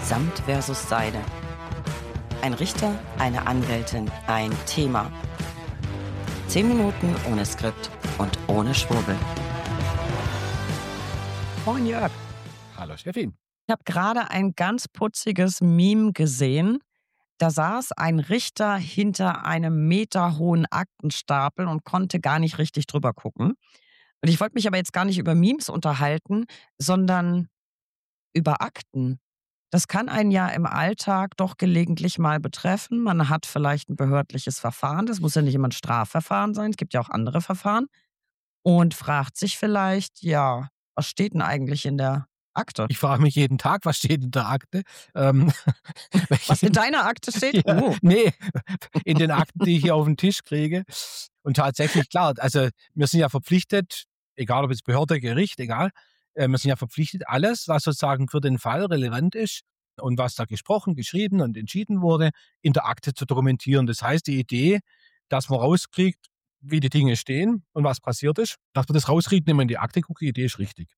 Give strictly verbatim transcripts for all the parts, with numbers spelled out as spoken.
Samt versus Seide. Ein Richter, eine Anwältin, ein Thema. Zehn Minuten ohne Skript und ohne Schwurbel. Moin Jörg. Hallo Steffi. Ich habe gerade ein ganz putziges Meme gesehen. Da saß ein Richter hinter einem meterhohen Aktenstapel und konnte gar nicht richtig drüber gucken. Und ich wollte mich aber jetzt gar nicht über Memes unterhalten, sondern über Akten. Das kann einen ja im Alltag doch gelegentlich mal betreffen. Man hat vielleicht ein behördliches Verfahren. Das muss ja nicht immer ein Strafverfahren sein. Es gibt ja auch andere Verfahren. Und fragt sich vielleicht, ja, was steht denn eigentlich in der Akte? Ich frage mich jeden Tag, was steht in der Akte? Ähm, Was in deiner Akte steht? ja, Oh. nee, in den Akten, die ich hier auf den Tisch kriege. Und tatsächlich, klar, also wir sind ja verpflichtet, egal ob es Behörde, Gericht, egal, äh, wir sind ja verpflichtet, alles, was sozusagen für den Fall relevant ist und was da gesprochen, geschrieben und entschieden wurde, in der Akte zu dokumentieren. Das heißt, die Idee, dass man rauskriegt, wie die Dinge stehen und was passiert ist, dass man das rauskriegt, wenn man in die Akte guckt, die Idee ist richtig.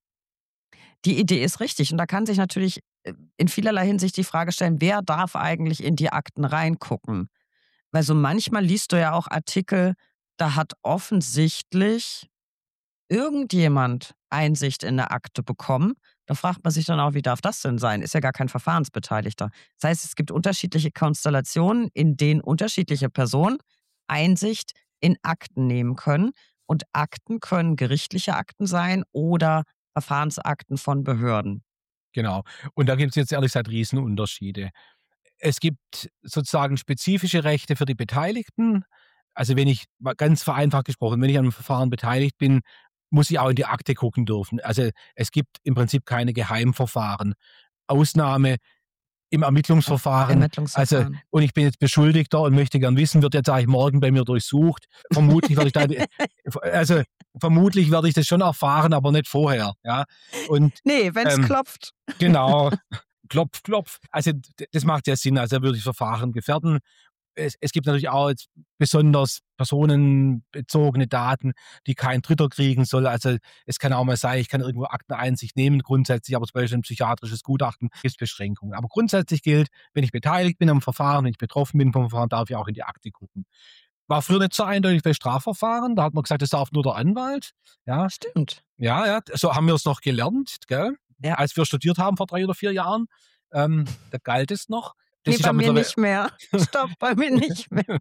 Die Idee ist richtig. Und da kann sich natürlich äh, in vielerlei Hinsicht die Frage stellen, wer darf eigentlich in die Akten reingucken? Weil so manchmal liest du ja auch Artikel, da hat offensichtlich irgendjemand Einsicht in eine Akte bekommen. Da fragt man sich dann auch, wie darf das denn sein? Ist ja gar kein Verfahrensbeteiligter. Das heißt, es gibt unterschiedliche Konstellationen, in denen unterschiedliche Personen Einsicht in Akten nehmen können. Und Akten können gerichtliche Akten sein oder Verfahrensakten von Behörden. Genau. Und da gibt es jetzt ehrlich gesagt Riesenunterschiede. Es gibt sozusagen spezifische Rechte für die Beteiligten. Also wenn ich, mal ganz vereinfacht gesprochen, wenn ich an einem Verfahren beteiligt bin, muss ich auch in die Akte gucken dürfen. Also es gibt im Prinzip keine Geheimverfahren. Ausnahme im Ermittlungsverfahren. Ermittlungsverfahren. Also, und ich bin jetzt Beschuldigter und möchte gern wissen, wird jetzt eigentlich morgen bei mir durchsucht. Vermutlich werde ich da, also vermutlich werde ich das schon erfahren, aber nicht vorher. Ja. Und, Nee, wenn es ähm, klopft. Genau. Klopf, klopf. Also d- das macht ja Sinn. Also da würde ich Verfahren gefährden. Es, es gibt natürlich auch jetzt besonders personenbezogene Daten, die kein Dritter kriegen soll. Also es kann auch mal sein, ich kann irgendwo Akteneinsicht nehmen, grundsätzlich, aber zum Beispiel ein psychiatrisches Gutachten gibt es Beschränkungen. Aber grundsätzlich gilt, wenn ich beteiligt bin am Verfahren, wenn ich betroffen bin vom Verfahren, darf ich auch in die Akte gucken. War früher nicht so eindeutig bei Strafverfahren. Da hat man gesagt, das darf nur der Anwalt. Ja, Stimmt. ja, ja, so haben wir es noch gelernt, gell? Ja. Als wir studiert haben vor drei oder vier Jahren. Ähm, da galt es noch. Das Nee, ist bei aber mir mittlerweile- nicht mehr. Stopp, bei mir nicht mehr.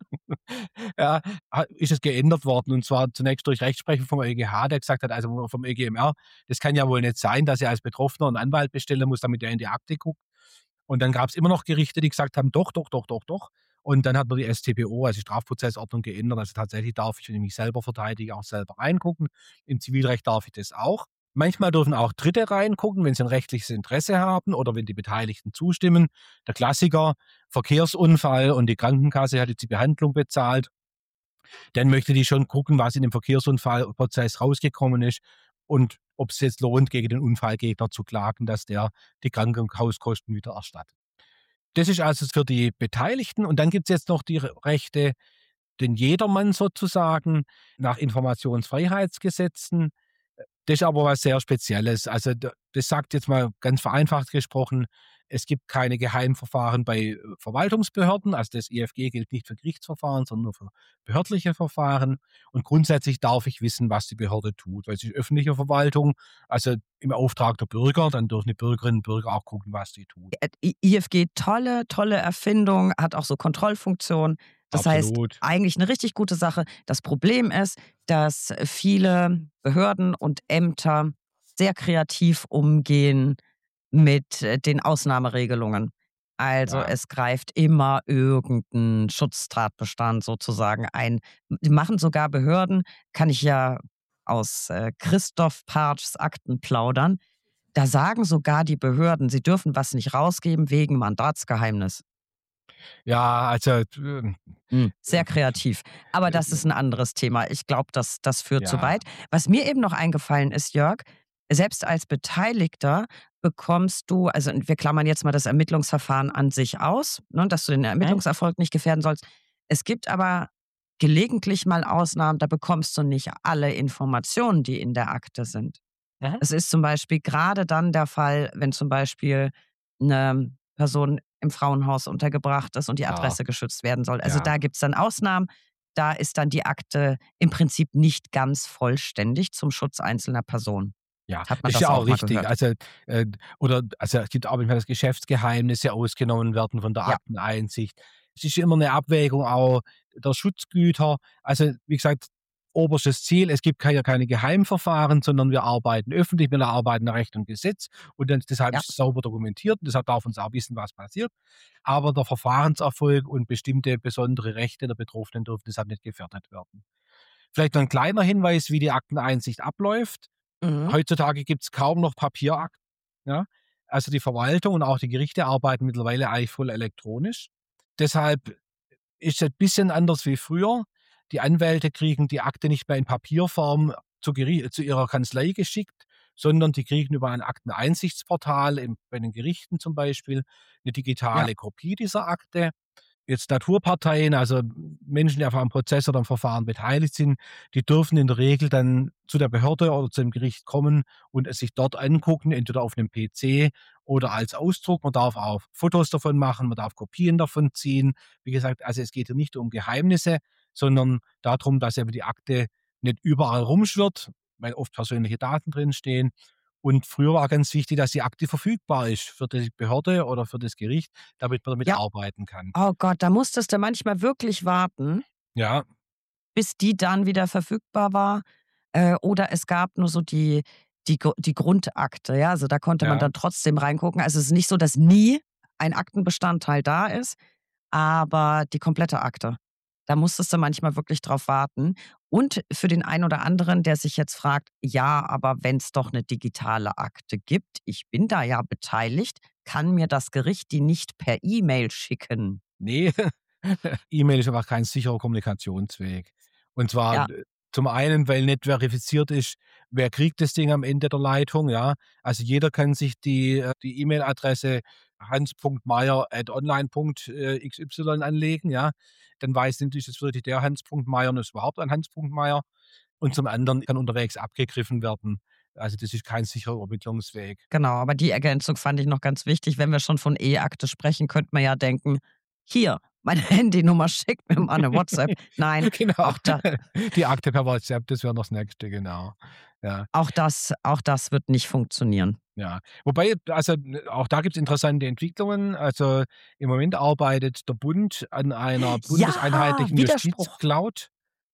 ja, ha- ist es geändert worden. Und zwar zunächst durch Rechtsprechung vom E G H, der gesagt hat, also vom E G M R, das kann ja wohl nicht sein, dass er als Betroffener einen Anwalt bestellen muss, damit er in die Akte guckt. Und dann gab es immer noch Gerichte, die gesagt haben, doch, doch, doch, doch, doch. Und dann hat man die S t p O, also die Strafprozessordnung, geändert. Also tatsächlich darf ich, wenn ich mich selber verteidige, auch selber reingucken. Im Zivilrecht darf ich das auch. Manchmal dürfen auch Dritte reingucken, wenn sie ein rechtliches Interesse haben oder wenn die Beteiligten zustimmen. Der Klassiker, Verkehrsunfall und die Krankenkasse hat jetzt die Behandlung bezahlt. Dann möchte die schon gucken, was in dem Verkehrsunfallprozess rausgekommen ist und ob es jetzt lohnt, gegen den Unfallgegner zu klagen, dass der die Krankenhauskosten wieder erstattet. Das ist also für die Beteiligten. Und dann gibt es jetzt noch die Rechte, den Jedermann sozusagen nach Informationsfreiheitsgesetzen. Das ist aber was sehr Spezielles. Also d- das sagt jetzt mal ganz vereinfacht gesprochen, es gibt keine Geheimverfahren bei äh, Verwaltungsbehörden. Also das I F G gilt nicht für Gerichtsverfahren, sondern nur für behördliche Verfahren. Und grundsätzlich darf ich wissen, was die Behörde tut. Weil es ist öffentliche Verwaltung, also im Auftrag der Bürger, dann dürfen die Bürgerinnen und Bürger auch gucken, was die tun. Äh, I- I F G, tolle, tolle Erfindung, hat auch so Kontrollfunktion. Das Absolut. heißt, eigentlich eine richtig gute Sache. Das Problem ist, dass viele Behörden und Ämter sehr kreativ umgehen mit äh, den Ausnahmeregelungen. Also Ja. es greift immer irgendein Schutztatbestand sozusagen ein. Die machen sogar Behörden, kann ich ja aus äh, Christoph Partschs Akten plaudern. Da sagen sogar die Behörden, sie dürfen was nicht rausgeben wegen Mandatsgeheimnis. Ja, also äh, Sehr kreativ. Aber das ist ein anderes Thema. Ich glaube, das, das führt zu Ja. weit. Was mir eben noch eingefallen ist, Jörg, selbst als Beteiligter bekommst du, also wir klammern jetzt mal das Ermittlungsverfahren an sich aus, ne, dass du den Ermittlungserfolg nicht gefährden sollst. Es gibt aber gelegentlich mal Ausnahmen, da bekommst du nicht alle Informationen, die in der Akte sind. Mhm. Es ist zum Beispiel gerade dann der Fall, wenn zum Beispiel eine Person im Frauenhaus untergebracht ist und die Ja, Adresse geschützt werden soll. Also ja. da gibt es dann Ausnahmen. Da ist dann die Akte im Prinzip nicht ganz vollständig zum Schutz einzelner Personen. Ja, Hat man ist das ja auch auch mal richtig. gehört? Also, äh, oder also es gibt auch manchmal, dass Geschäftsgeheimnisse ausgenommen werden von der Ja, Akteneinsicht. Es ist immer eine Abwägung auch der Schutzgüter. Also, wie gesagt, oberstes Ziel, es gibt keine, keine Geheimverfahren, sondern wir arbeiten öffentlich, wir arbeiten nach Recht und Gesetz und dann, deshalb ja. ist es sauber dokumentiert und deshalb darf uns auch wissen, was passiert. Aber der Verfahrenserfolg und bestimmte besondere Rechte der Betroffenen dürfen deshalb nicht gefährdet werden. Vielleicht noch ein kleiner Hinweis, wie die Akteneinsicht abläuft. Mhm. Heutzutage gibt es kaum noch Papierakten, ja. Also, die Verwaltung und auch die Gerichte arbeiten mittlerweile eigentlich voll elektronisch. Deshalb ist es ein bisschen anders wie früher. Die Anwälte kriegen die Akte nicht mehr in Papierform zu Geri zu ihrer Kanzlei geschickt, sondern die kriegen über ein Akteneinsichtsportal im bei den Gerichten zum Beispiel eine Ja, digitale Kopie dieser Akte. Jetzt Naturparteien, also Menschen, die einfach am Prozess oder am Verfahren beteiligt sind, die dürfen in der Regel dann zu der Behörde oder zum Gericht kommen und es sich dort angucken, entweder auf einem P C oder als Ausdruck. Man darf auch Fotos davon machen, man darf Kopien davon ziehen. Wie gesagt, also es geht hier nicht um Geheimnisse, sondern darum, dass eben die Akte nicht überall rumschwirrt, weil oft persönliche Daten drinstehen. Und früher war ganz wichtig, dass die Akte verfügbar ist für die Behörde oder für das Gericht, damit man damit ja. arbeiten kann. Oh Gott, da musstest du manchmal wirklich warten, Ja, bis die dann wieder verfügbar war. Äh, oder es gab nur so die die Gru die Grundakte, ja? Also, da konnte man ja. dann trotzdem reingucken. Also, es ist nicht so, dass nie ein Aktenbestandteil da ist, aber die komplette Akte. Da musstest du manchmal wirklich drauf warten. Und für den einen oder anderen, der sich jetzt fragt: „Ja, aber wenn es doch eine digitale Akte gibt, ich bin da ja beteiligt, kann mir das Gericht die nicht per E-Mail schicken?“ Ne, E-Mail ist einfach kein sicherer Kommunikationsweg. Und zwar, Ja, äh, zum einen, weil nicht verifiziert ist, wer kriegt das Ding am Ende der Leitung, ja? Also, jeder kann sich die äh, die E-Mail-Adresse hans punkt meier at online punkt x y anlegen, ja? Dann weiß nicht, ist es wirklich der Hans Punkt Meier und ist überhaupt ein Hans Punkt Meier. Und zum anderen kann unterwegs abgegriffen werden. Also, das ist kein sicherer Ermittlungsweg. genau. Aber die Ergänzung fand ich noch ganz wichtig. Wenn wir schon von E-Akte sprechen, könnte man ja denken: „Hier, meine Handynummer, schickt mir mal 'ne WhatsApp.“ Nein, Genau. auch da Die Akte per WhatsApp, das wäre noch das Nächste, genau. Ja, auch das auch das wird nicht funktionieren. ja. Wobei, also, n auch da gibt's interessante Entwicklungen. Also, im Moment arbeitet der Bund an einer Ja, bundeseinheitlichen Widerspruch. Justizcloud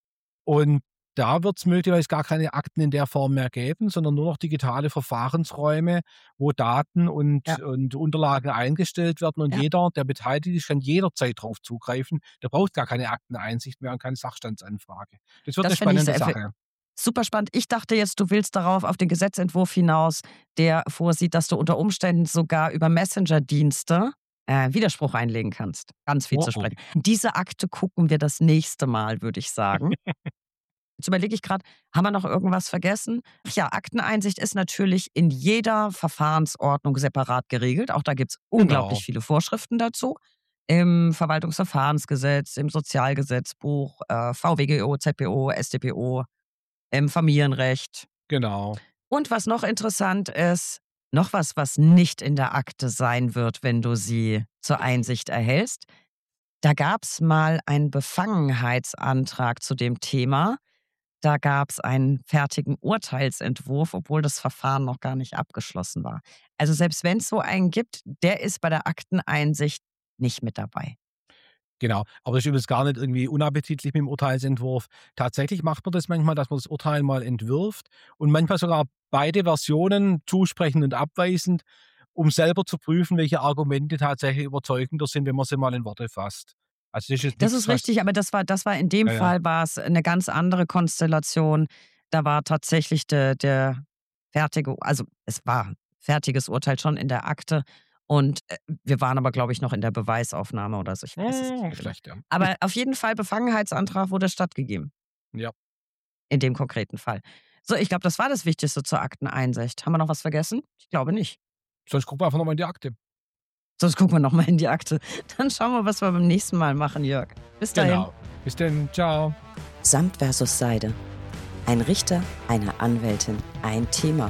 und da wird's möglicherweise gar keine Akten in der Form mehr geben, sondern nur noch digitale Verfahrensräume, wo Daten und Ja, und Unterlagen eingestellt werden und ja. jeder, der beteiligt ist, kann jederzeit drauf zugreifen. Der braucht gar keine Akteneinsicht mehr und keine Sachstandsanfrage. Das wird 'ne Das finde ich spannende sehr Sache. super spannend. Ich dachte jetzt, du willst darauf auf den Gesetzentwurf hinaus, der vorsieht, dass du unter Umständen sogar über Messenger-Dienste, äh, Widerspruch einlegen kannst. Ganz viel Oh, zu oh. sprechen. Diese Akte gucken wir das nächste Mal, würde ich sagen. Jetzt überlege ich gerade, haben wir noch irgendwas vergessen? Ach ja, Akteneinsicht ist natürlich in jeder Verfahrensordnung separat geregelt. Auch da gibt es Genau, unglaublich viele Vorschriften dazu. Im Verwaltungsverfahrensgesetz, im Sozialgesetzbuch, äh, V W G O, Z B O, S t p o, im Familienrecht. genau. Und was noch interessant ist, noch was, was nicht in der Akte sein wird, wenn du sie zur Einsicht erhältst. Da gab es mal einen Befangenheitsantrag zu dem Thema. Da gab es einen fertigen Urteilsentwurf, obwohl das Verfahren noch gar nicht abgeschlossen war. Also selbst wenn es so einen gibt, der ist bei der Akteneinsicht nicht mit dabei. Genau, aber das ist übrigens gar nicht irgendwie unappetitlich mit dem Urteilsentwurf. Tatsächlich macht man das manchmal, dass man das Urteil mal entwirft und manchmal sogar beide Versionen zusprechend und abweisend, um selber zu prüfen, welche Argumente tatsächlich überzeugender sind, wenn man sie mal in Worte fasst. Also, das ist jetzt Das nix, ist was richtig, aber das war das war in dem ja, ja. Fall war's 'ne ganz andere Konstellation. Da war tatsächlich der der fertige also, es war fertiges Urteil schon in der Akte und, äh, wir waren aber, glaube ich, noch in der Beweisaufnahme oder so, ich weiß es nicht Hm, mehr genau. schlecht, ja. Aber auf jeden Fall Befangenheitsantrag wurde stattgegeben, Ja, in dem konkreten Fall. So, ich glaube, das war das Wichtigste zur Akteneinsicht. Haben wir noch was vergessen? Ich glaube nicht. sonst gucken wir einfach noch mal in die Akte. Sonst gucken wir noch mal in die Akte. Dann schauen wir, was wir beim nächsten Mal machen, Jörg. Bis dahin. Genau. Bis denn, ciao. Samt versus Seide. Ein Richter, eine Anwältin, ein Thema.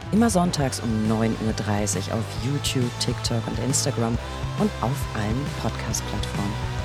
Immer sonntags um neun Uhr dreißig auf YouTube, TikTok und Instagram und auf allen Podcast-Plattformen.